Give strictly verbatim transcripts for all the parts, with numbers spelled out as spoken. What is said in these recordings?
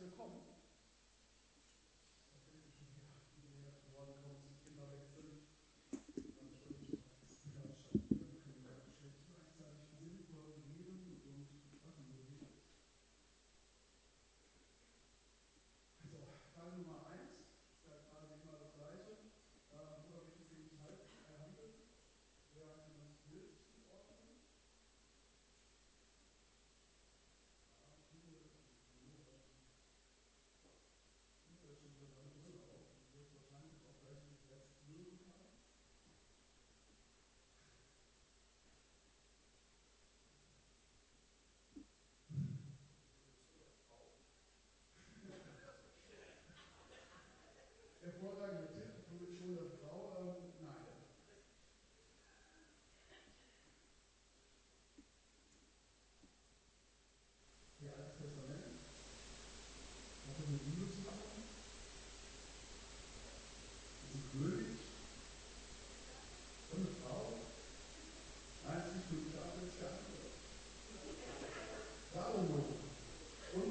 willkommen. Teil Nummer eins ist ja quasi immer das gleiche. Worüber wird es eigentlich handelt? Wer hat denn das Bild zuordnen? Hervorragender Tipp, Position der Frau, ähm, nein. Ihr Altes Testament, hat das mit Liebe zu tun? Ist ein König? Und eine Frau? Nein, es ist nicht König, aber es ist der andere. Salomo. Und?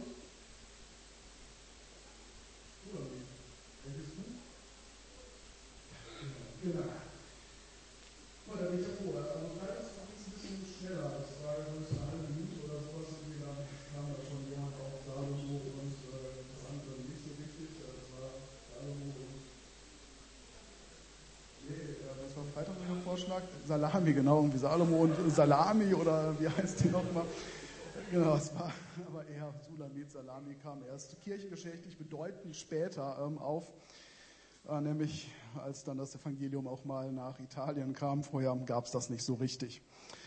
Oder nicht? Welches Buch? Genau. Und da bin ich ja froh. Also Freitags war es ein bisschen schneller. Das war so eine halbe Minute oder sowas. Und da kam da schon jemand auf Salomo und äh, das andere nicht so wichtig. Das war Salomo und. Nee, was war Freitag mein Vorschlag? Salami, genau. Irgendwie Salomo und Salami oder wie heißt die nochmal? Genau, es war aber eher Sulamit. Salami kam erst kirchengeschichtlich bedeutend später ähm, auf. Äh, nämlich als dann das Evangelium auch mal nach Italien kam. Vorher gab es das nicht so richtig.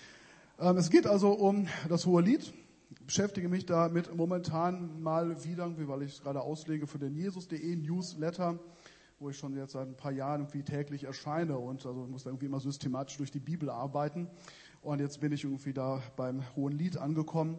Ähm, es geht also um das Hohelied. Ich beschäftige mich damit momentan mal wieder, weil ich es gerade auslege für den Jesus punkt de Newsletter, wo ich schon jetzt seit ein paar Jahren irgendwie täglich erscheine und also ich muss da irgendwie immer systematisch durch die Bibel arbeiten. Und jetzt bin ich irgendwie da beim Hohelied angekommen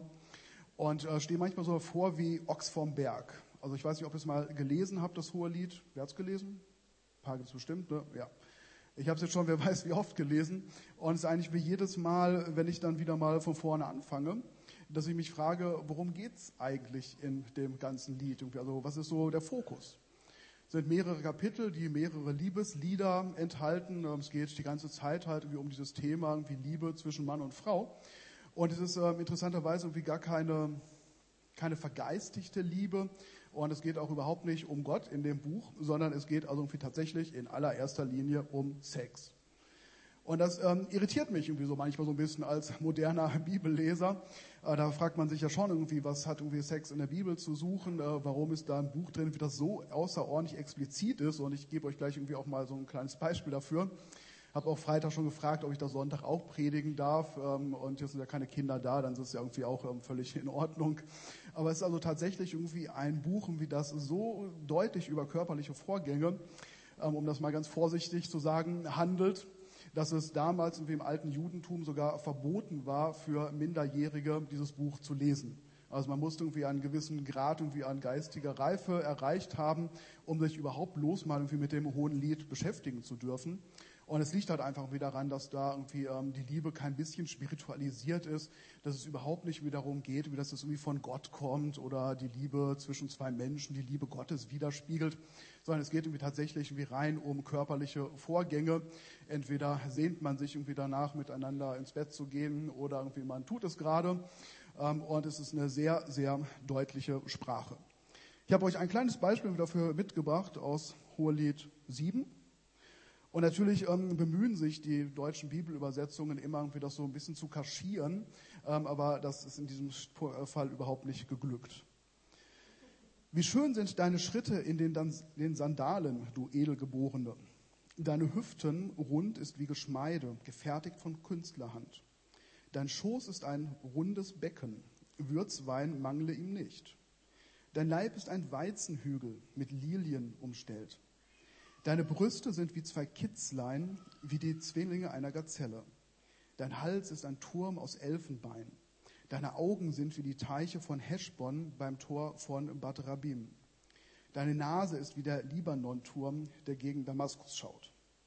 und äh, stehe manchmal so vor wie Ochs vorm Berg. Also ich weiß nicht, ob ihr es mal gelesen habt, das Hohelied. Wer hat es gelesen? Ein paar gibt es bestimmt, ne? Ja. Ich habe es jetzt schon, wer weiß wie oft gelesen. Und es ist eigentlich wie jedes Mal, wenn ich dann wieder mal von vorne anfange, dass ich mich frage, worum geht's eigentlich in dem ganzen Lied? Also was ist so der Fokus? Es sind mehrere Kapitel, die mehrere Liebeslieder enthalten. Es geht die ganze Zeit halt irgendwie um dieses Thema, irgendwie Liebe zwischen Mann und Frau. Und es ist äh, interessanterweise irgendwie gar keine, keine vergeistigte Liebe. Und es geht auch überhaupt nicht um Gott in dem Buch, sondern es geht also irgendwie tatsächlich in allererster Linie um Sex. Und das ähm, irritiert mich irgendwie so manchmal so ein bisschen als moderner Bibelleser. Äh, da fragt man sich ja schon irgendwie, was hat irgendwie Sex in der Bibel zu suchen? Äh, warum ist da ein Buch drin, wie das so außerordentlich explizit ist? Und ich gebe euch gleich irgendwie auch mal so ein kleines Beispiel dafür. Habe auch Freitag schon gefragt, ob ich das Sonntag auch predigen darf. Ähm, und jetzt sind ja keine Kinder da, dann ist es ja irgendwie auch ähm, völlig in Ordnung. Aber es ist also tatsächlich irgendwie ein Buch, wie das so deutlich über körperliche Vorgänge, ähm, um das mal ganz vorsichtig zu sagen, handelt, dass es damals irgendwie im alten Judentum sogar verboten war, für Minderjährige dieses Buch zu lesen. Also man musste irgendwie einen gewissen Grad irgendwie an geistiger Reife erreicht haben, um sich überhaupt bloß mal irgendwie mit dem Hohelied beschäftigen zu dürfen. Und es liegt halt einfach wieder daran, dass da irgendwie ähm, die Liebe kein bisschen spiritualisiert ist, dass es überhaupt nicht wieder darum geht, wie das irgendwie von Gott kommt oder die Liebe zwischen zwei Menschen, die Liebe Gottes widerspiegelt, sondern es geht irgendwie tatsächlich irgendwie rein um körperliche Vorgänge. Entweder sehnt man sich irgendwie danach, miteinander ins Bett zu gehen oder irgendwie man tut es gerade. Ähm, und es ist eine sehr, sehr deutliche Sprache. Ich habe euch ein kleines Beispiel dafür mitgebracht aus Hohelied sieben. Und natürlich ähm, bemühen sich die deutschen Bibelübersetzungen immer irgendwie das so ein bisschen zu kaschieren, ähm, aber das ist in diesem Fall überhaupt nicht geglückt. Wie schön sind deine Schritte in den, den Sandalen, du Edelgeborene. Deine Hüften rund ist wie Geschmeide, gefertigt von Künstlerhand. Dein Schoß ist ein rundes Becken, Würzwein mangle ihm nicht. Dein Leib ist ein Weizenhügel mit Lilien umstellt. Deine Brüste sind wie zwei Kitzlein, wie die Zwillinge einer Gazelle. Dein Hals ist ein Turm aus Elfenbein. Deine Augen sind wie die Teiche von Heschbon beim Tor von Bad Rabim. Deine Nase ist wie der Libanon-Turm, der gegen Damaskus schaut.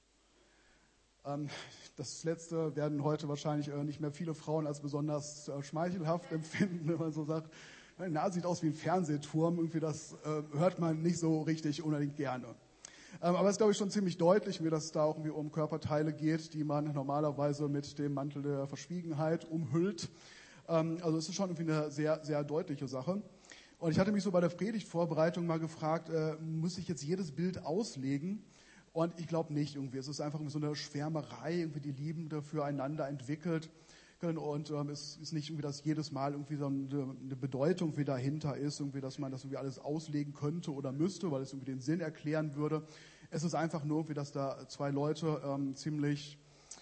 Ähm, das Letzte werden heute wahrscheinlich äh, nicht mehr viele Frauen als besonders äh, schmeichelhaft empfinden, wenn man so sagt, Meine Nase sieht aus wie ein Fernsehturm, irgendwie das äh, hört man nicht so richtig unbedingt gerne. Ähm, aber es ist, glaube ich, schon ziemlich deutlich, wie das da auch irgendwie um Körperteile geht, die man normalerweise mit dem Mantel der Verschwiegenheit umhüllt. Ähm, also es ist schon irgendwie eine sehr, sehr deutliche Sache. Und ich hatte mich so bei der Predigtvorbereitung mal gefragt, äh, muss ich jetzt jedes Bild auslegen? Und ich glaube nicht irgendwie. Es ist einfach so eine Schwärmerei, irgendwie die Liebende füreinander entwickelt. Und ähm, es ist nicht irgendwie, dass jedes Mal irgendwie so eine, eine Bedeutung wie dahinter ist, irgendwie, dass man das irgendwie alles auslegen könnte oder müsste, weil es irgendwie den Sinn erklären würde. Es ist einfach nur irgendwie, dass da zwei Leute ähm, ziemlich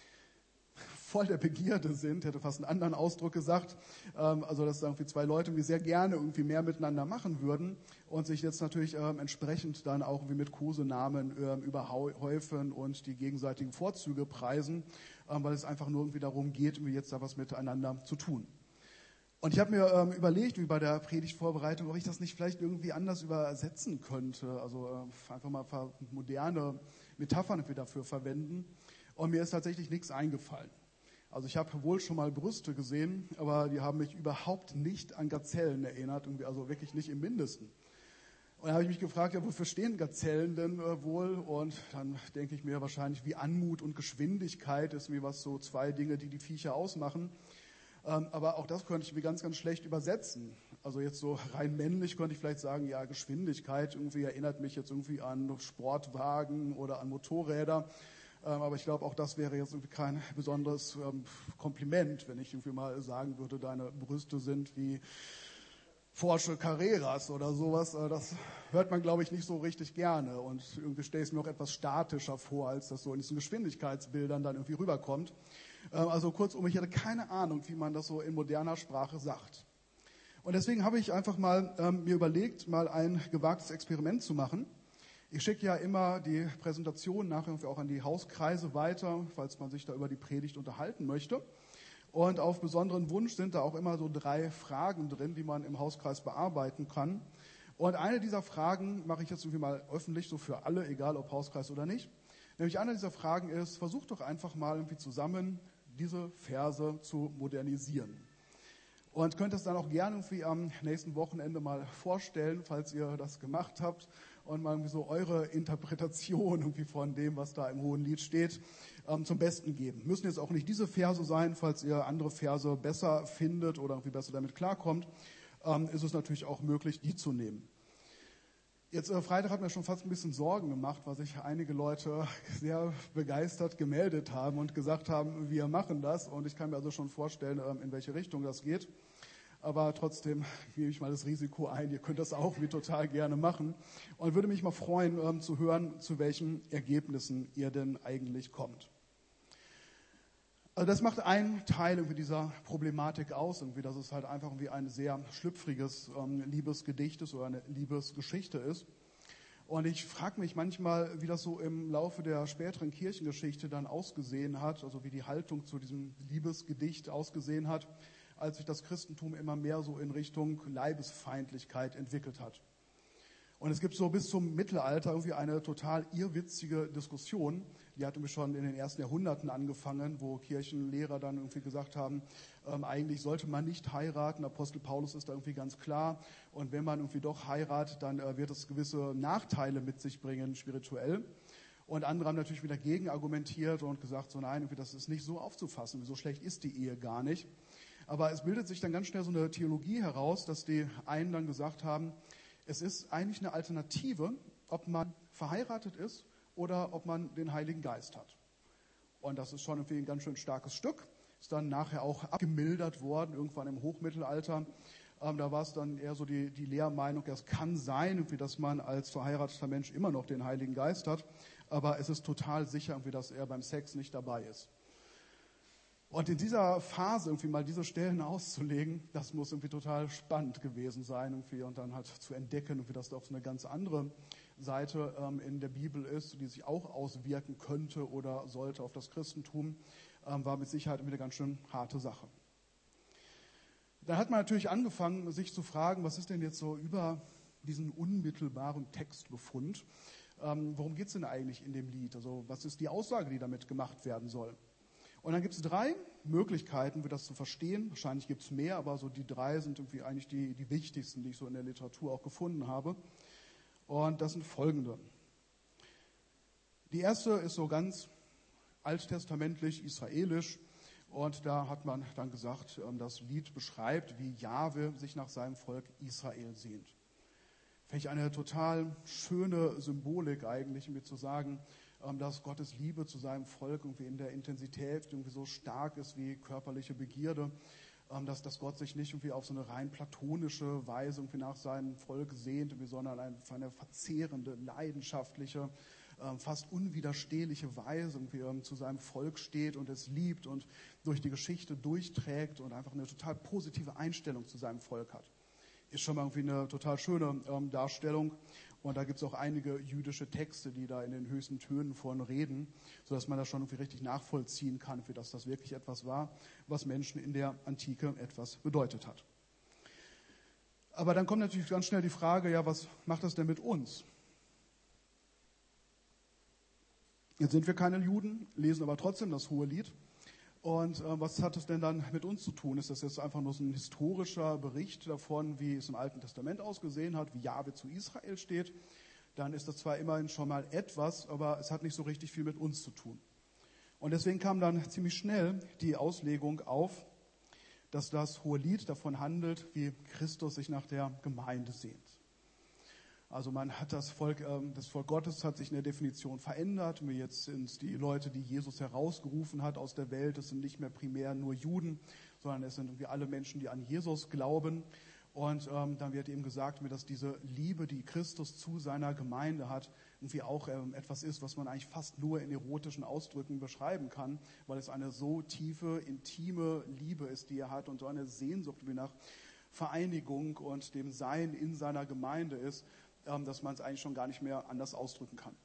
voll der Begierde sind, hätte fast einen anderen Ausdruck gesagt, ähm, also dass da irgendwie zwei Leute irgendwie sehr gerne irgendwie mehr miteinander machen würden und sich jetzt natürlich ähm, entsprechend dann auch irgendwie mit Kosenamen ähm, überhäufen und die gegenseitigen Vorzüge preisen, ähm, weil es einfach nur irgendwie darum geht, irgendwie jetzt da was miteinander zu tun. Und ich habe mir ähm, überlegt, wie bei der Predigtvorbereitung, ob ich das nicht vielleicht irgendwie anders übersetzen könnte, also äh, einfach mal ein paar moderne Metaphern dafür verwenden. Und mir ist tatsächlich nichts eingefallen. Also ich habe wohl schon mal Brüste gesehen, aber die haben mich überhaupt nicht an Gazellen erinnert, also wirklich nicht im Mindesten. Und dann habe ich mich gefragt, ja, wofür stehen Gazellen denn äh, wohl? Und dann denke ich mir wahrscheinlich, wie Anmut und Geschwindigkeit ist wie was so zwei Dinge, die die Viecher ausmachen. Ähm, aber auch das könnte ich mir ganz, ganz schlecht übersetzen. Also jetzt so rein männlich könnte ich vielleicht sagen, ja, Geschwindigkeit irgendwie erinnert mich jetzt irgendwie an Sportwagen oder an Motorräder. Aber ich glaube, auch das wäre jetzt irgendwie kein besonderes ähm, Kompliment, wenn ich irgendwie mal sagen würde, deine Brüste sind wie Porsche Carreras oder sowas. Das hört man, glaube ich, nicht so richtig gerne. Und irgendwie stelle ich es mir auch etwas statischer vor, als das so in diesen Geschwindigkeitsbildern dann irgendwie rüberkommt. Ähm, also kurzum, ich hatte keine Ahnung, wie man das so in moderner Sprache sagt. Und deswegen habe ich einfach mal ähm, mir überlegt, mal ein gewagtes Experiment zu machen. Ich schicke ja immer die Präsentation nachher auch an die Hauskreise weiter, falls man sich da über die Predigt unterhalten möchte. Und auf besonderen Wunsch sind da auch immer so drei Fragen drin, die man im Hauskreis bearbeiten kann. Und eine dieser Fragen mache ich jetzt irgendwie mal öffentlich, so für alle, egal ob Hauskreis oder nicht. Nämlich eine dieser Fragen ist, versucht doch einfach mal irgendwie zusammen diese Verse zu modernisieren. Und könnt es dann auch gerne irgendwie am nächsten Wochenende mal vorstellen, falls ihr das gemacht habt. Und mal irgendwie so eure Interpretation irgendwie von dem, was da im Hohenlied steht, ähm, zum Besten geben. Müssen jetzt auch nicht diese Verse sein, falls ihr andere Verse besser findet oder irgendwie besser damit klarkommt, ähm, ist es natürlich auch möglich, die zu nehmen. Jetzt äh, Freitag hat mir schon fast ein bisschen Sorgen gemacht, weil sich einige Leute sehr begeistert gemeldet haben und gesagt haben, wir machen das. Und ich kann mir also schon vorstellen, ähm, in welche Richtung das geht. Aber trotzdem gebe ich mal das Risiko ein, ihr könnt das auch wie total gerne machen. Und würde mich mal freuen, ähm, zu hören, zu welchen Ergebnissen ihr denn eigentlich kommt. Also das macht einen Teil irgendwie dieser Problematik aus, irgendwie, dass es halt einfach irgendwie ein sehr schlüpfriges ähm, Liebesgedicht ist oder eine Liebesgeschichte ist. Und ich frage mich manchmal, wie das so im Laufe der späteren Kirchengeschichte dann ausgesehen hat, also wie die Haltung zu diesem Liebesgedicht ausgesehen hat, als sich das Christentum immer mehr so in Richtung Leibesfeindlichkeit entwickelt hat. Und es gibt so bis zum Mittelalter irgendwie eine total irrwitzige Diskussion, die hat nämlich schon in den ersten Jahrhunderten angefangen, wo Kirchenlehrer dann irgendwie gesagt haben, ähm, eigentlich sollte man nicht heiraten, Apostel Paulus ist da irgendwie ganz klar, und wenn man irgendwie doch heiratet, dann äh, wird es gewisse Nachteile mit sich bringen, spirituell. Und andere haben natürlich wieder gegen argumentiert und gesagt, so nein, irgendwie das ist nicht so aufzufassen, so schlecht ist die Ehe gar nicht. Aber es bildet sich dann ganz schnell so eine Theologie heraus, dass die einen dann gesagt haben, es ist eigentlich eine Alternative, ob man verheiratet ist oder ob man den Heiligen Geist hat. Und das ist schon irgendwie ein ganz schön starkes Stück. Ist dann nachher auch abgemildert worden, irgendwann im Hochmittelalter. Ähm, da war es dann eher so die, die Lehrmeinung, es kann sein, irgendwie, dass man als verheirateter Mensch immer noch den Heiligen Geist hat, aber es ist total sicher, irgendwie, dass er beim Sex nicht dabei ist. Und in dieser Phase irgendwie mal diese Stellen auszulegen, das muss irgendwie total spannend gewesen sein irgendwie und dann halt zu entdecken, irgendwie, dass da auch so eine ganz andere Seite ähm, in der Bibel ist, die sich auch auswirken könnte oder sollte auf das Christentum, ähm, war mit Sicherheit irgendwie eine ganz schön harte Sache. Dann hat man natürlich angefangen, sich zu fragen, was ist denn jetzt so über diesen unmittelbaren Textbefund, ähm, worum geht es denn eigentlich in dem Lied? Also was ist die Aussage, die damit gemacht werden soll? Und dann gibt es drei Möglichkeiten, wie das zu verstehen. Wahrscheinlich gibt es mehr, aber so die drei sind irgendwie eigentlich die, die wichtigsten, die ich so in der Literatur auch gefunden habe. Und das sind folgende. Die erste ist so ganz alttestamentlich, israelisch. Und da hat man dann gesagt, das Lied beschreibt, wie Jahwe sich nach seinem Volk Israel sehnt. Finde ich eine total schöne Symbolik eigentlich, mir zu sagen, dass Gottes Liebe zu seinem Volk irgendwie in der Intensität irgendwie so stark ist wie körperliche Begierde, dass, dass Gott sich nicht irgendwie auf so eine rein platonische Weise irgendwie nach seinem Volk sehnt, sondern auf eine verzehrende, leidenschaftliche, fast unwiderstehliche Weise irgendwie zu seinem Volk steht und es liebt und durch die Geschichte durchträgt und einfach eine total positive Einstellung zu seinem Volk hat. Ist schon mal irgendwie eine total schöne ähm, Darstellung. Und da gibt es auch einige jüdische Texte, die da in den höchsten Tönen von reden, sodass man das schon irgendwie richtig nachvollziehen kann, für das das wirklich etwas war, was Menschen in der Antike etwas bedeutet hat. Aber dann kommt natürlich ganz schnell die Frage, ja, was macht das denn mit uns? Jetzt sind wir keine Juden, lesen aber trotzdem das Hohelied. Und äh, was hat es denn dann mit uns zu tun? Ist das jetzt einfach nur so ein historischer Bericht davon, wie es im Alten Testament ausgesehen hat, wie Jahwe zu Israel steht? Dann ist das zwar immerhin schon mal etwas, aber es hat nicht so richtig viel mit uns zu tun. Und deswegen kam dann ziemlich schnell die Auslegung auf, dass das Hohelied davon handelt, wie Christus sich nach der Gemeinde sehnt. Also man hat das Volk, das Volk Gottes hat sich in der Definition verändert. Jetzt sind es die Leute, die Jesus herausgerufen hat aus der Welt. Es sind nicht mehr primär nur Juden, sondern es sind irgendwie alle Menschen, die an Jesus glauben. Und ähm, dann wird eben gesagt, dass diese Liebe, die Christus zu seiner Gemeinde hat, irgendwie auch ähm, etwas ist, was man eigentlich fast nur in erotischen Ausdrücken beschreiben kann, weil es eine so tiefe, intime Liebe ist, die er hat und so eine Sehnsucht wie nach Vereinigung und dem Sein in seiner Gemeinde ist, dass man es eigentlich schon gar nicht mehr anders ausdrücken kann.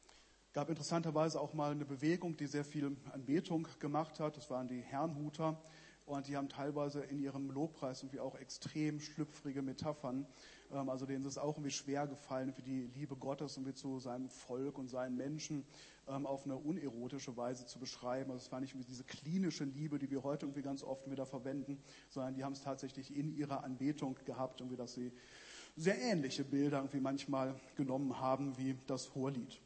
Es gab interessanterweise auch mal eine Bewegung, die sehr viel Anbetung gemacht hat. Das waren die Herrnhuter. Und die haben teilweise in ihrem Lobpreis irgendwie auch extrem schlüpfrige Metaphern. Also denen ist es auch irgendwie schwer gefallen, für die Liebe Gottes irgendwie zu seinem Volk und seinen Menschen auf eine unerotische Weise zu beschreiben. Also es war nicht irgendwie diese klinische Liebe, die wir heute irgendwie ganz oft wieder verwenden, sondern die haben es tatsächlich in ihrer Anbetung gehabt, irgendwie, dass sie sehr ähnliche Bilder irgendwie manchmal genommen haben wie das Hohelied.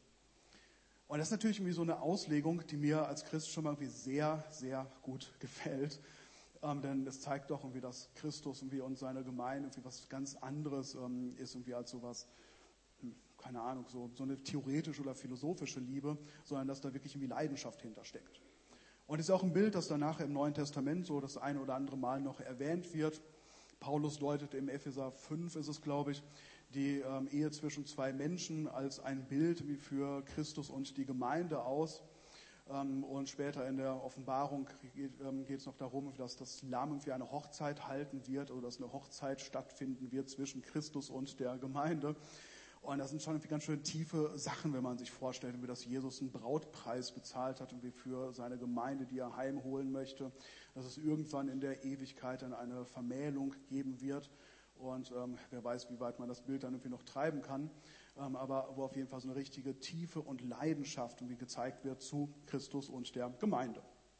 Und das ist natürlich irgendwie so eine Auslegung, die mir als Christ schon mal irgendwie sehr, sehr gut gefällt. Ähm, denn es zeigt doch irgendwie, dass Christus irgendwie und seine Gemeinde irgendwie was ganz anderes ähm, ist irgendwie als sowas, hm, keine Ahnung, so, so eine theoretische oder philosophische Liebe, sondern dass da wirklich irgendwie Leidenschaft hintersteckt. Und es ist auch ein Bild, das dann nachher im Neuen Testament so das eine oder andere Mal noch erwähnt wird. Paulus deutet im Epheser fünf, ist es glaube ich, die ähm, Ehe zwischen zwei Menschen als ein Bild wie für Christus und die Gemeinde aus. Ähm, und später in der Offenbarung geht, ähm, geht es noch darum, dass das Lamm für eine Hochzeit halten wird oder dass eine Hochzeit stattfinden wird zwischen Christus und der Gemeinde. Und das sind schon irgendwie ganz schön tiefe Sachen, wenn man sich vorstellt, wie das Jesus einen Brautpreis bezahlt hat und wie für seine Gemeinde, die er heimholen möchte, dass es irgendwann in der Ewigkeit dann eine Vermählung geben wird. Und ähm, wer weiß, wie weit man das Bild dann irgendwie noch treiben kann. Ähm, aber wo auf jeden Fall so eine richtige Tiefe und Leidenschaft irgendwie gezeigt wird zu Christus und der Gemeinde.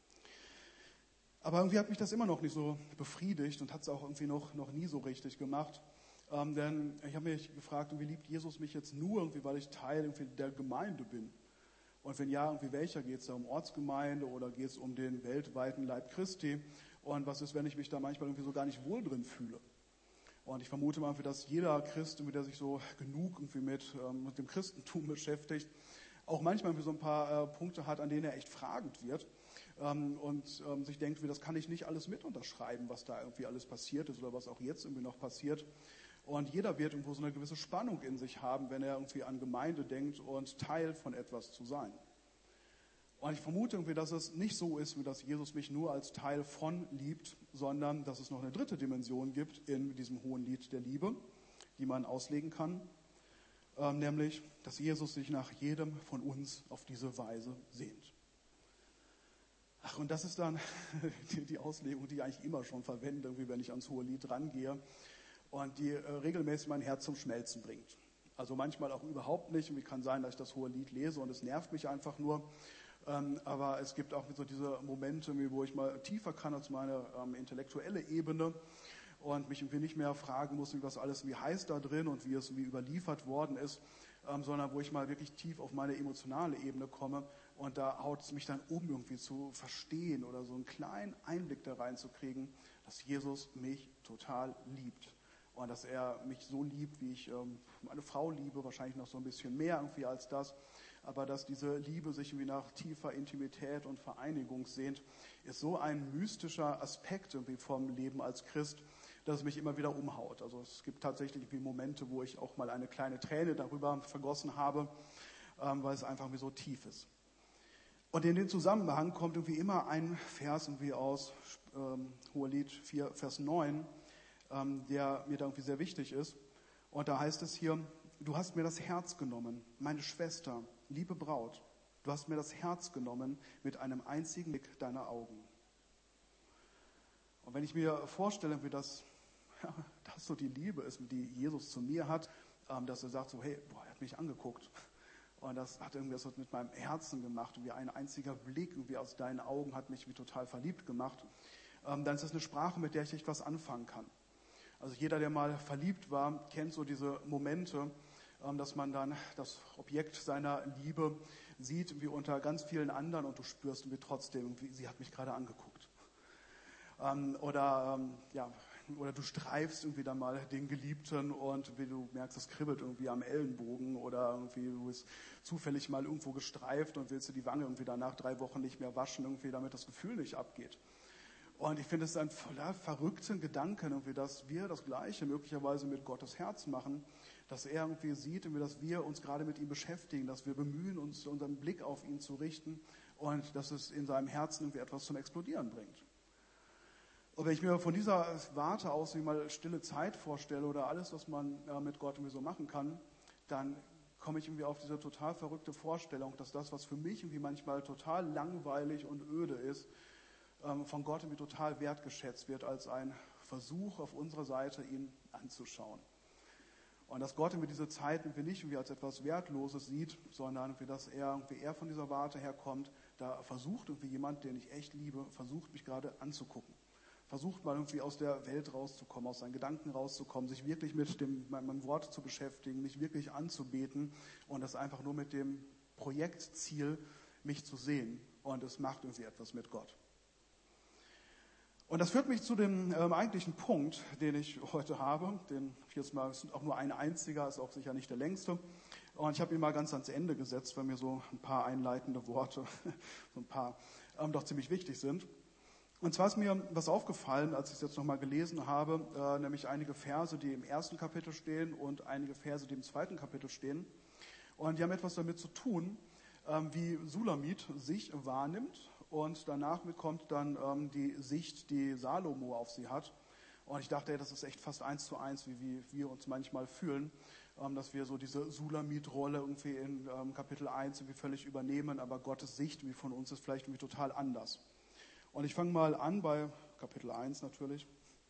Aber irgendwie hat mich das immer noch nicht so befriedigt und hat es auch irgendwie noch, noch nie so richtig gemacht. Ähm, denn ich habe mich gefragt, wie liebt Jesus mich jetzt nur, irgendwie, weil ich Teil irgendwie der Gemeinde bin? Und wenn ja, irgendwie welcher? Geht es da um Ortsgemeinde oder geht es um den weltweiten Leib Christi? Und was ist, wenn ich mich da manchmal irgendwie so gar nicht wohl drin fühle? Und ich vermute mal, dass jeder Christ, der sich so genug irgendwie mit, ähm, mit dem Christentum beschäftigt, auch manchmal irgendwie so ein paar äh, Punkte hat, an denen er echt fragend wird. Ähm, und ähm, sich denkt, wie das kann ich nicht alles mit unterschreiben, was da irgendwie alles passiert ist oder was auch jetzt irgendwie noch passiert. Und jeder wird irgendwo so eine gewisse Spannung in sich haben, wenn er irgendwie an Gemeinde denkt und Teil von etwas zu sein. Und ich vermute irgendwie, dass es nicht so ist, wie dass Jesus mich nur als Teil von liebt, sondern dass es noch eine dritte Dimension gibt in diesem Hohelied der Liebe, die man auslegen kann, ähm, nämlich, dass Jesus sich nach jedem von uns auf diese Weise sehnt. Ach, und das ist dann die, die Auslegung, die ich eigentlich immer schon verwende, irgendwie, wenn ich ans Hohelied rangehe und die äh, regelmäßig mein Herz zum Schmelzen bringt. Also manchmal auch überhaupt nicht. Und wie kann sein, dass ich das Hohelied lese und es nervt mich einfach nur. Ähm, aber es gibt auch so diese Momente, wo ich mal tiefer kann als meine ähm, intellektuelle Ebene und mich irgendwie nicht mehr fragen muss, wie was alles wie heißt da drin und wie es wie überliefert worden ist, ähm, sondern wo ich mal wirklich tief auf meine emotionale Ebene komme und da haut es mich dann um, irgendwie zu verstehen oder so einen kleinen Einblick da reinzukriegen, dass Jesus mich total liebt und dass er mich so liebt, wie ich ähm, meine Frau liebe, wahrscheinlich noch so ein bisschen mehr irgendwie als das, aber dass diese Liebe sich irgendwie nach tiefer Intimität und Vereinigung sehnt, ist so ein mystischer Aspekt irgendwie vom Leben als Christ, dass es mich immer wieder umhaut. Also es gibt tatsächlich irgendwie Momente, wo ich auch mal eine kleine Träne darüber vergossen habe, ähm, weil es einfach wie so tief ist. Und in den Zusammenhang kommt irgendwie immer ein Vers irgendwie aus ähm, Hohelied vier, Vers neun, ähm, der mir da irgendwie sehr wichtig ist. Und da heißt es hier, du hast mir das Herz genommen, meine Schwester, liebe Braut, du hast mir das Herz genommen mit einem einzigen Blick deiner Augen. Und wenn ich mir vorstelle, wie das, ja, das so die Liebe ist, die Jesus zu mir hat, ähm, dass er sagt so, hey, boah, er hat mich angeguckt. Und das hat irgendwie was mit meinem Herzen gemacht. Und wie ein einziger Blick irgendwie aus deinen Augen hat mich wie total verliebt gemacht. Ähm, dann ist das eine Sprache, mit der ich echt was anfangen kann. Also jeder, der mal verliebt war, kennt so diese Momente, ähm, dass man dann das Objekt seiner Liebe sieht, wie unter ganz vielen anderen und du spürst irgendwie trotzdem, wie sie hat mich gerade angeguckt. Ähm, oder ähm, ja, oder du streifst irgendwie dann mal den Geliebten und wie du merkst, es kribbelt irgendwie am Ellenbogen oder irgendwie du bist zufällig mal irgendwo gestreift und willst du die Wange irgendwie danach drei Wochen nicht mehr waschen, irgendwie damit das Gefühl nicht abgeht. Und ich finde es einen voller verrückten Gedanken, irgendwie, dass wir das Gleiche möglicherweise mit Gottes Herz machen, dass er irgendwie sieht, irgendwie, dass wir uns gerade mit ihm beschäftigen, dass wir bemühen, uns unseren Blick auf ihn zu richten und dass es in seinem Herzen irgendwie etwas zum Explodieren bringt. Und wenn ich mir von dieser Warte aus wie mal stille Zeit vorstelle oder alles, was man äh, mit Gott irgendwie so machen kann, dann komme ich irgendwie auf diese total verrückte Vorstellung, dass das, was für mich irgendwie manchmal total langweilig und öde ist, ähm, von Gott irgendwie total wertgeschätzt wird als ein Versuch auf unserer Seite, ihn anzuschauen. Und dass Gott irgendwie diese Zeit irgendwie nicht irgendwie als etwas Wertloses sieht, sondern irgendwie, dass er irgendwie eher von dieser Warte herkommt, da versucht irgendwie jemand, den ich echt liebe, versucht mich gerade anzugucken. Versucht mal irgendwie aus der Welt rauszukommen, aus seinen Gedanken rauszukommen, sich wirklich mit dem, meinem Wort zu beschäftigen, mich wirklich anzubeten und das einfach nur mit dem Projektziel, mich zu sehen. Und es macht irgendwie etwas mit Gott. Und das führt mich zu dem ähm, eigentlichen Punkt, den ich heute habe. Den ich jetzt mal, es ist auch nur ein einziger, ist auch sicher nicht der längste. Und ich habe ihn mal ganz ans Ende gesetzt, weil mir so ein paar einleitende Worte, so ein paar ähm, doch ziemlich wichtig sind. Und zwar ist mir was aufgefallen, als ich es jetzt nochmal gelesen habe, äh, nämlich einige Verse, die im ersten Kapitel stehen und einige Verse, die im zweiten Kapitel stehen. Und die haben etwas damit zu tun, ähm, wie Sulamit sich wahrnimmt und danach kommt dann ähm, die Sicht, die Salomo auf sie hat. Und ich dachte, ey, das ist echt fast eins zu eins, wie, wie wir uns manchmal fühlen, ähm, dass wir so diese Sulamit-Rolle irgendwie in ähm, Kapitel eins irgendwie völlig übernehmen, aber Gottes Sicht wie von uns ist vielleicht irgendwie total anders. Und ich fange mal an bei Kapitel eins natürlich.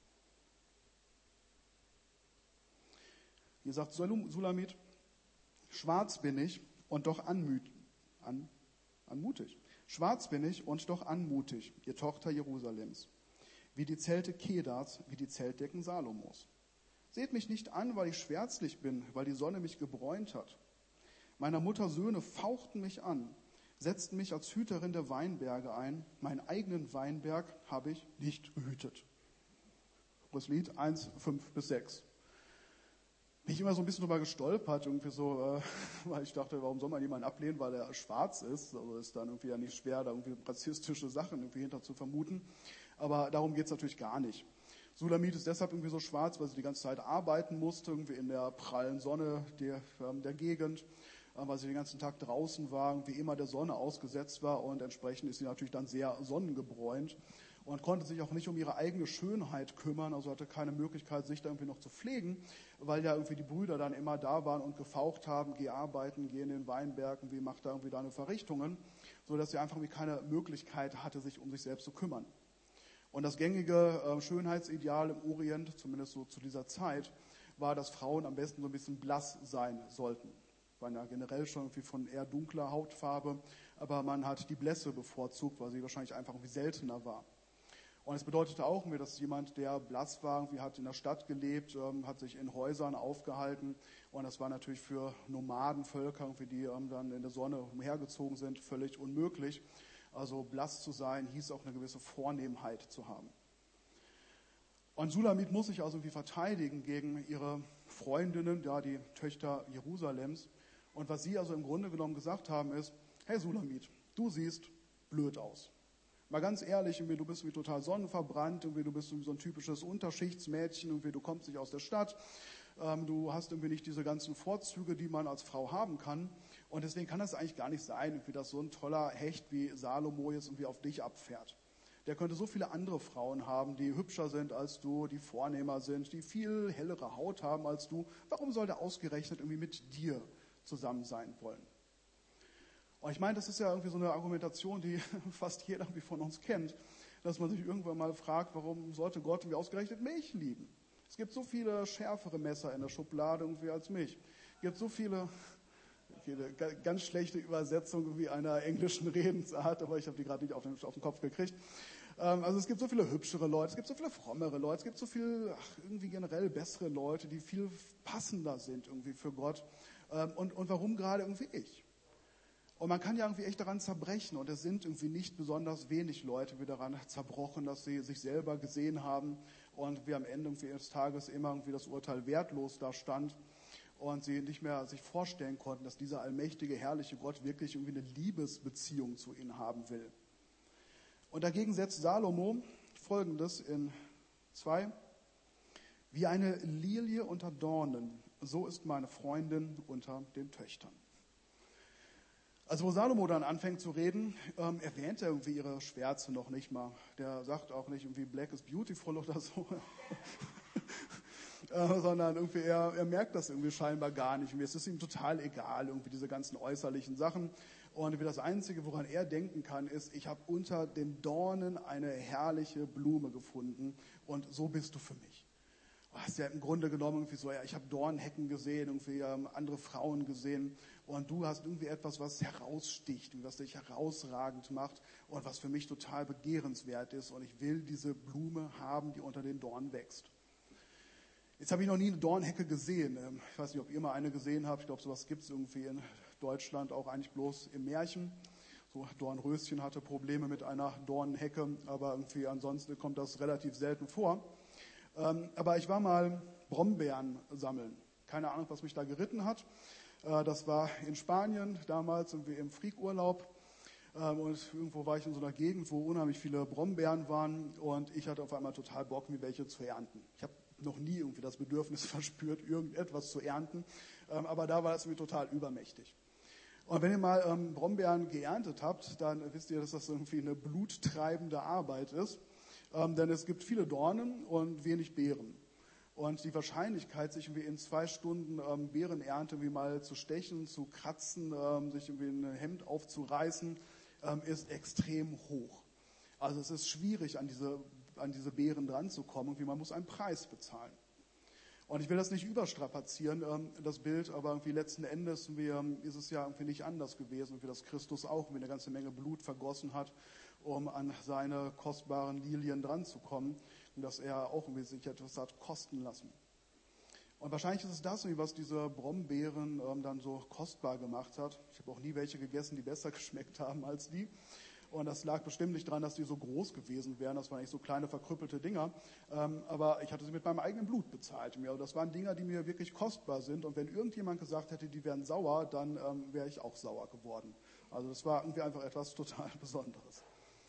Hier sagt Sulamit, schwarz bin ich und doch anmüt, an, anmutig. Schwarz bin ich und doch anmutig, ihr Tochter Jerusalems. Wie die Zelte Kedars, wie die Zeltdecken Salomos. Seht mich nicht an, weil ich schwärzlich bin, weil die Sonne mich gebräunt hat. Meiner Mutter Söhne fauchten mich an, setzten mich als Hüterin der Weinberge ein. Meinen eigenen Weinberg habe ich nicht gehütet. Das Lied eins, fünf bis sechs. Bin ich immer so ein bisschen drüber gestolpert, irgendwie so, äh, weil ich dachte, warum soll man jemanden ablehnen, weil er schwarz ist? Also ist dann irgendwie ja nicht schwer, da irgendwie rassistische Sachen irgendwie hinter zu vermuten. Aber darum geht es natürlich gar nicht. Sulamit ist deshalb irgendwie so schwarz, weil sie die ganze Zeit arbeiten musste, irgendwie in der prallen Sonne der, äh, der Gegend, weil sie den ganzen Tag draußen war, wie immer der Sonne ausgesetzt war und entsprechend ist sie natürlich dann sehr sonnengebräunt und konnte sich auch nicht um ihre eigene Schönheit kümmern, also hatte keine Möglichkeit, sich da irgendwie noch zu pflegen, weil ja irgendwie die Brüder dann immer da waren und gefaucht haben, geh arbeiten, geh in den Weinbergen, wie macht da irgendwie deine Verrichtungen, sodass sie einfach irgendwie keine Möglichkeit hatte, sich um sich selbst zu kümmern. Und das gängige äh, Schönheitsideal im Orient, zumindest so zu dieser Zeit, war, dass Frauen am besten so ein bisschen blass sein sollten. Waren ja generell schon irgendwie von eher dunkler Hautfarbe, aber man hat die Blässe bevorzugt, weil sie wahrscheinlich einfach irgendwie seltener war. Und es bedeutete auch mir, dass jemand, der blass war, irgendwie hat in der Stadt gelebt, ähm, hat sich in Häusern aufgehalten. Und das war natürlich für Nomadenvölker, irgendwie, die ähm, dann in der Sonne umhergezogen sind, völlig unmöglich. Also blass zu sein, hieß auch eine gewisse Vornehmheit zu haben. Und Sulamit muss sich also irgendwie verteidigen gegen ihre Freundinnen, ja, die Töchter Jerusalems. Und was sie also im Grunde genommen gesagt haben ist, hey Sulamit, du siehst blöd aus. Mal ganz ehrlich, irgendwie, du bist wie total sonnenverbrannt, irgendwie, du bist wie so ein typisches Unterschichtsmädchen, irgendwie, du kommst nicht aus der Stadt, ähm, du hast irgendwie nicht diese ganzen Vorzüge, die man als Frau haben kann. Und deswegen kann das eigentlich gar nicht sein, irgendwie, dass so ein toller Hecht wie Salomo jetzt irgendwie auf dich abfährt. Der könnte so viele andere Frauen haben, die hübscher sind als du, die vornehmer sind, die viel hellere Haut haben als du. Warum soll der ausgerechnet irgendwie mit dir zusammen sein wollen? Und ich meine, das ist ja irgendwie so eine Argumentation, die fast jeder irgendwie von uns kennt, dass man sich irgendwann mal fragt, warum sollte Gott irgendwie ausgerechnet mich lieben? Es gibt so viele schärfere Messer in der Schublade irgendwie als mich. Es gibt so viele, eine ganz schlechte Übersetzung wie einer englischen Redensart, aber ich habe die gerade nicht auf den, auf den Kopf gekriegt. Also es gibt so viele hübschere Leute, es gibt so viele frommere Leute, es gibt so viel ach, irgendwie generell bessere Leute, die viel passender sind irgendwie für Gott. Und, und warum gerade irgendwie ich? Und man kann ja irgendwie echt daran zerbrechen. Und es sind irgendwie nicht besonders wenig Leute wie daran zerbrochen, dass sie sich selber gesehen haben und wie am Ende irgendwie des Tages immer irgendwie das Urteil wertlos da stand und sie nicht mehr sich vorstellen konnten, dass dieser allmächtige, herrliche Gott wirklich irgendwie eine Liebesbeziehung zu ihnen haben will. Und dagegen setzt Salomo Folgendes in zwei. Wie eine Lilie unter Dornen, so ist meine Freundin unter den Töchtern. Also wo Salomo dann anfängt zu reden, ähm, erwähnt er irgendwie ihre Schwärze noch nicht mal. Der sagt auch nicht irgendwie Black is beautiful oder so, äh, sondern irgendwie er, er merkt das irgendwie scheinbar gar nicht. Es ist ihm total egal, irgendwie diese ganzen äußerlichen Sachen. Und das Einzige, woran er denken kann, ist, ich habe unter den Dornen eine herrliche Blume gefunden und so bist du für mich. Du hast ja im Grunde genommen irgendwie so, ja, ich habe Dornhecken gesehen, irgendwie ähm, andere Frauen gesehen und du hast irgendwie etwas, was heraussticht, was dich herausragend macht und was für mich total begehrenswert ist und ich will diese Blume haben, die unter den Dornen wächst. Jetzt habe ich noch nie eine Dornhecke gesehen. Ich weiß nicht, ob ihr mal eine gesehen habt. Ich glaube, sowas gibt es irgendwie in Deutschland auch eigentlich bloß im Märchen. So Dornröschen hatte Probleme mit einer Dornhecke, aber irgendwie ansonsten kommt das relativ selten vor. Ähm, aber ich war mal Brombeeren sammeln. Keine Ahnung, was mich da geritten hat. Äh, das war in Spanien damals irgendwie im Freakurlaub. Ähm, und irgendwo war ich in so einer Gegend, wo unheimlich viele Brombeeren waren. Und ich hatte auf einmal total Bock, mir welche zu ernten. Ich habe noch nie irgendwie das Bedürfnis verspürt, irgendetwas zu ernten. Ähm, aber da war es mir total übermächtig. Und wenn ihr mal ähm, Brombeeren geerntet habt, dann wisst ihr, dass das irgendwie eine bluttreibende Arbeit ist. Ähm, denn es gibt viele Dornen und wenig Beeren. Und die Wahrscheinlichkeit, sich irgendwie in zwei Stunden ähm, Beerenernte wie mal zu stechen, zu kratzen, ähm, sich irgendwie ein Hemd aufzureißen, ähm, ist extrem hoch. Also es ist schwierig, an diese, an diese Beeren dran zu kommen. Irgendwie man muss einen Preis bezahlen. Und ich will das nicht überstrapazieren, ähm, das Bild, aber irgendwie letzten Endes ähm, ist es ja irgendwie nicht anders gewesen, wie das Christus auch irgendwie eine ganze Menge Blut vergossen hat, um an seine kostbaren Lilien dran zu kommen und dass er auch irgendwie sich etwas hat kosten lassen. Und wahrscheinlich ist es das, was diese Brombeeren ähm, dann so kostbar gemacht hat. Ich habe auch nie welche gegessen, die besser geschmeckt haben als die. Und das lag bestimmt nicht daran, dass die so groß gewesen wären. Das waren nicht so kleine, verkrüppelte Dinger. Ähm, aber ich hatte sie mit meinem eigenen Blut bezahlt. Und das waren Dinger, die mir wirklich kostbar sind. Und wenn irgendjemand gesagt hätte, die wären sauer, dann ähm, wäre ich auch sauer geworden. Also das war irgendwie einfach etwas total Besonderes.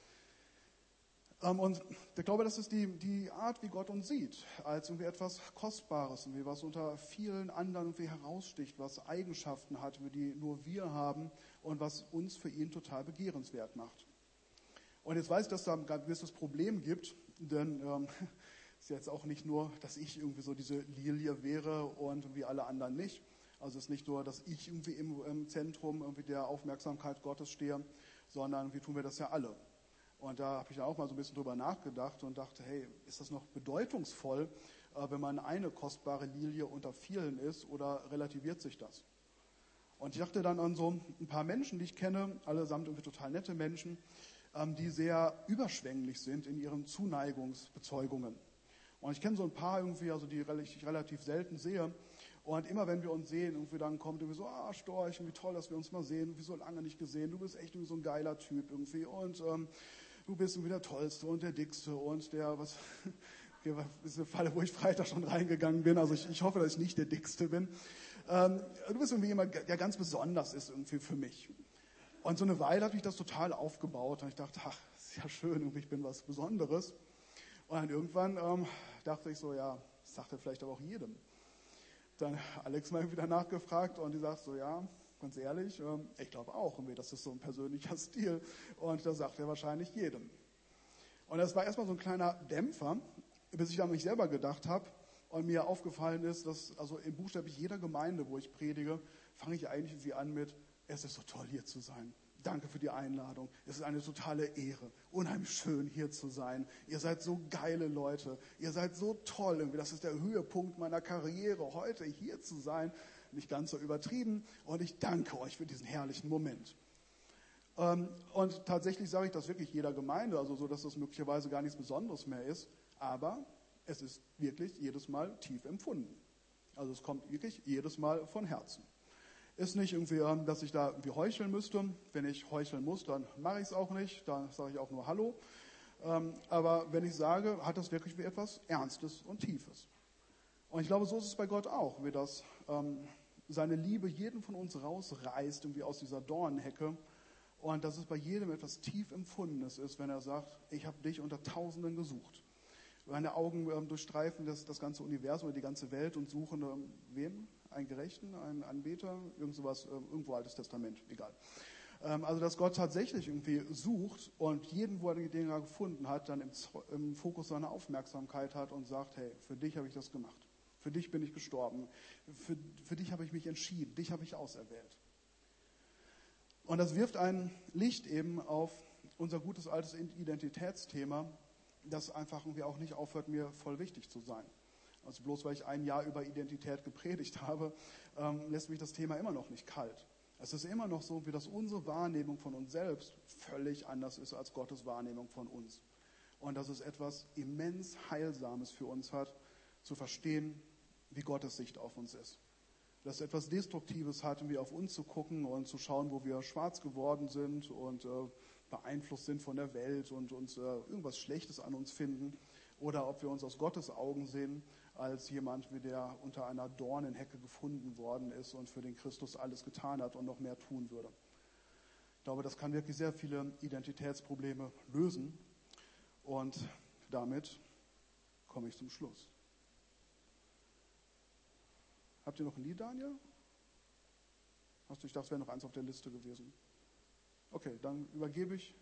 Ähm, und ich glaube, das ist die, die Art, wie Gott uns sieht. Als irgendwie etwas Kostbares, irgendwie was unter vielen anderen irgendwie heraussticht, was Eigenschaften hat, die nur wir haben und was uns für ihn total begehrenswert macht. Und jetzt weiß ich, dass da ein gewisses Problem gibt, denn ähm, es ist jetzt auch nicht nur, dass ich irgendwie so diese Lilie wäre und wie alle anderen nicht. Also es ist nicht nur, dass ich irgendwie im, im Zentrum irgendwie der Aufmerksamkeit Gottes stehe, sondern wie tun wir das ja alle. Und da habe ich auch mal so ein bisschen drüber nachgedacht und dachte, hey, ist das noch bedeutungsvoll, äh, wenn man eine kostbare Lilie unter vielen ist oder relativiert sich das? Und ich dachte dann an so ein paar Menschen, die ich kenne, allesamt irgendwie total nette Menschen, ähm, die sehr überschwänglich sind in ihren Zuneigungsbezeugungen. Und ich kenne so ein paar irgendwie, also die ich relativ selten sehe. Und immer wenn wir uns sehen, irgendwie dann kommt irgendwie so, ah Storch, wie toll, dass wir uns mal sehen, wie so lange nicht gesehen, du bist echt irgendwie so ein geiler Typ irgendwie und ähm, du bist irgendwie der Tollste und der Dickste und der, was, okay, das ist eine Falle, wo ich Freitag schon reingegangen bin, also ich, ich hoffe, dass ich nicht der Dickste bin. Ähm, du bist irgendwie jemand, der ganz besonders ist irgendwie für mich. Und so eine Weile hat mich das total aufgebaut und ich dachte, ach, ist ja schön, irgendwie ich bin was Besonderes. Und dann irgendwann ähm, dachte ich so, ja, das sagt er vielleicht aber auch jedem. Dann Alex mal wieder nachgefragt und die sagt so, ja, ganz ehrlich, ähm, ich glaube auch, das ist so ein persönlicher Stil. Und das sagt er wahrscheinlich jedem. Und das war erstmal so ein kleiner Dämpfer, bis ich an mich selber gedacht habe und mir aufgefallen ist, dass also in buchstäblich jeder Gemeinde, wo ich predige, fange ich eigentlich irgendwie an mit, es ist so toll hier zu sein. Danke für die Einladung. Es ist eine totale Ehre. Unheimlich schön, hier zu sein. Ihr seid so geile Leute. Ihr seid so toll. Das ist der Höhepunkt meiner Karriere, heute hier zu sein. Nicht ganz so übertrieben. Und ich danke euch für diesen herrlichen Moment. Und tatsächlich sage ich das wirklich jeder Gemeinde, also so, dass das möglicherweise gar nichts Besonderes mehr ist. Aber es ist wirklich jedes Mal tief empfunden. Also es kommt wirklich jedes Mal von Herzen. Ist nicht irgendwie, dass ich da irgendwie heucheln müsste. Wenn ich heucheln muss, dann mache ich es auch nicht. Da sage ich auch nur Hallo. Aber wenn ich sage, hat das wirklich wie etwas Ernstes und Tiefes. Und ich glaube, so ist es bei Gott auch, wie das ähm, seine Liebe jeden von uns rausreißt, irgendwie aus dieser Dornenhecke. Und dass es bei jedem etwas tief Empfundenes ist, wenn er sagt, ich habe dich unter Tausenden gesucht. Meine Augen ähm, durchstreifen das, das ganze Universum oder die ganze Welt und suchen ähm, wen? Einen Gerechten, einen Anbeter, irgend sowas, ähm, irgendwo Altes Testament, egal. Ähm, also dass Gott tatsächlich irgendwie sucht und jeden, wo er die Dinge gefunden hat, dann im, im Fokus seiner Aufmerksamkeit hat und sagt, hey, für dich habe ich das gemacht. Für dich bin ich gestorben. Für, für dich habe ich mich entschieden. Dich habe ich auserwählt. Und das wirft ein Licht eben auf unser gutes altes Identitätsthema, das einfach irgendwie auch nicht aufhört, mir voll wichtig zu sein. Also bloß weil ich ein Jahr über Identität gepredigt habe, ähm, lässt mich das Thema immer noch nicht kalt. Es ist immer noch so, wie dass unsere Wahrnehmung von uns selbst völlig anders ist als Gottes Wahrnehmung von uns. Und dass es etwas immens Heilsames für uns hat, zu verstehen, wie Gottes Sicht auf uns ist. Dass es etwas Destruktives hat, wie auf uns zu gucken und zu schauen, wo wir schwarz geworden sind und äh, beeinflusst sind von der Welt und uns äh, irgendwas Schlechtes an uns finden. Oder ob wir uns aus Gottes Augen sehen, als jemand, wie der unter einer Dornenhecke gefunden worden ist und für den Christus alles getan hat und noch mehr tun würde. Ich glaube, das kann wirklich sehr viele Identitätsprobleme lösen. Und damit komme ich zum Schluss. Habt ihr noch ein Lied, Daniel? Hast du, ich dachte, es wäre noch eins auf der Liste gewesen. Okay, dann übergebe ich.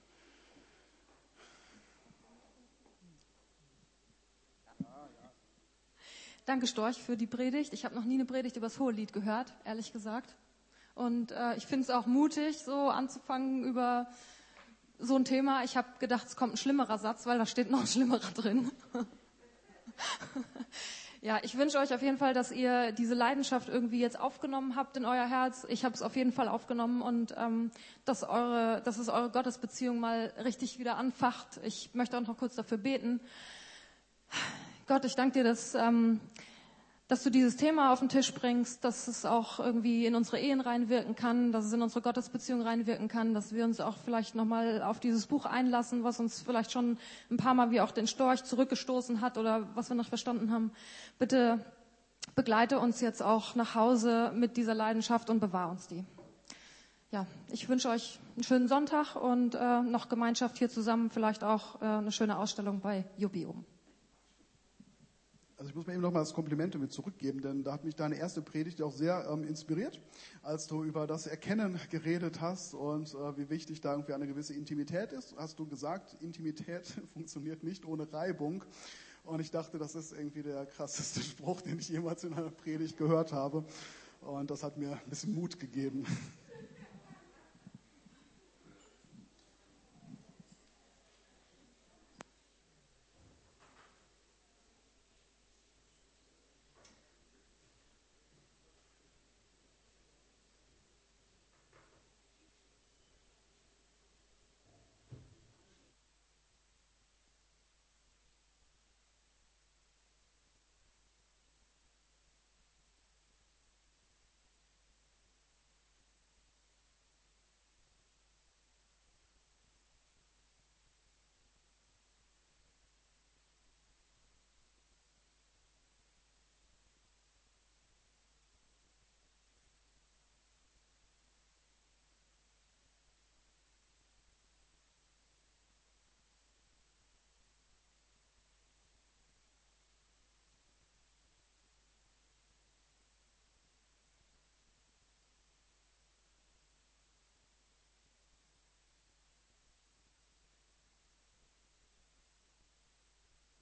Danke, Storch, für die Predigt. Ich habe noch nie eine Predigt über das Hohelied gehört, ehrlich gesagt. Und äh, ich finde es auch mutig, so anzufangen über so ein Thema. Ich habe gedacht, es kommt ein schlimmerer Satz, weil da steht noch ein schlimmerer drin. Ja, ich wünsche euch auf jeden Fall, dass ihr diese Leidenschaft irgendwie jetzt aufgenommen habt in euer Herz. Ich habe es auf jeden Fall aufgenommen und ähm, dass eure, dass es eure Gottesbeziehung mal richtig wieder anfacht. Ich möchte auch noch kurz dafür beten. Gott, ich danke dir, dass, ähm, dass du dieses Thema auf den Tisch bringst, dass es auch irgendwie in unsere Ehen reinwirken kann, dass es in unsere Gottesbeziehung reinwirken kann, dass wir uns auch vielleicht nochmal auf dieses Buch einlassen, was uns vielleicht schon ein paar Mal wie auch den Storch zurückgestoßen hat oder was wir noch verstanden haben. Bitte begleite uns jetzt auch nach Hause mit dieser Leidenschaft und bewahre uns die. Ja, ich wünsche euch einen schönen Sonntag und äh, noch Gemeinschaft hier zusammen, vielleicht auch äh, eine schöne Ausstellung bei Juppie oben. Also ich muss mir eben noch mal das Kompliment mit zurückgeben, denn da hat mich deine erste Predigt auch sehr ähm, inspiriert, als du über das Erkennen geredet hast und äh, wie wichtig da irgendwie eine gewisse Intimität ist. Hast du gesagt, Intimität funktioniert nicht ohne Reibung. Und ich dachte, das ist irgendwie der krasseste Spruch, den ich jemals in einer Predigt gehört habe. Und das hat mir ein bisschen Mut gegeben.